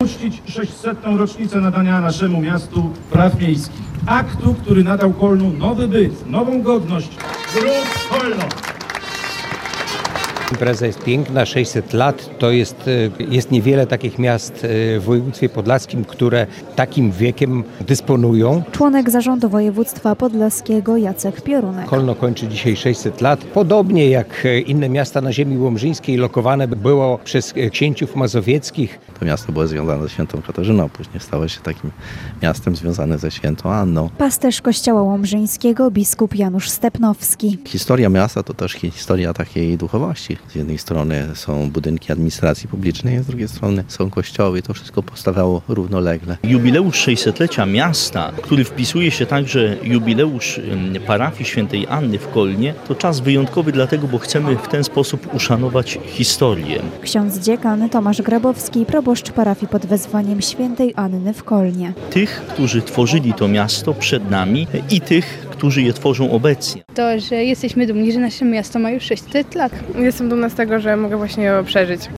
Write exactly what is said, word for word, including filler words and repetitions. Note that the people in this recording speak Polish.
uczcić sześćsetną rocznicę nadania naszemu miastu praw miejskich. Aktu, który nadał Kolnu nowy byt, nową godność. Zrób Kolno! Impreza jest piękna, sześćset lat, to jest, jest niewiele takich miast w województwie podlaskim, które takim wiekiem dysponują. Członek zarządu województwa podlaskiego Jacek Piorunek. Kolno kończy dzisiaj sześćset lat. Podobnie jak inne miasta na ziemi łomżyńskiej, lokowane było przez księciów mazowieckich. To miasto było związane ze świętą Katarzyną, później stało się takim miastem związanym ze świętą Anną. Pasterz kościoła łomżyńskiego biskup Janusz Stepnowski. Historia miasta to też historia takiej duchowości. Z jednej strony są budynki administracji publicznej, z drugiej strony są kościoły i to wszystko powstawało równolegle. Jubileusz sześćsetlecia miasta, który wpisuje się także jubileusz parafii świętej Anny w Kolnie, to czas wyjątkowy dlatego, bo chcemy w ten sposób uszanować historię. Ksiądz dziekan Tomasz Grabowski, proboszcz parafii pod wezwaniem świętej Anny w Kolnie. Tych, którzy tworzyli to miasto przed nami i tych, którzy je tworzą obecnie. To, że jesteśmy dumni, że nasze miasto ma już sześćset lat. Jestem dumna z tego, że mogę właśnie je przeżyć.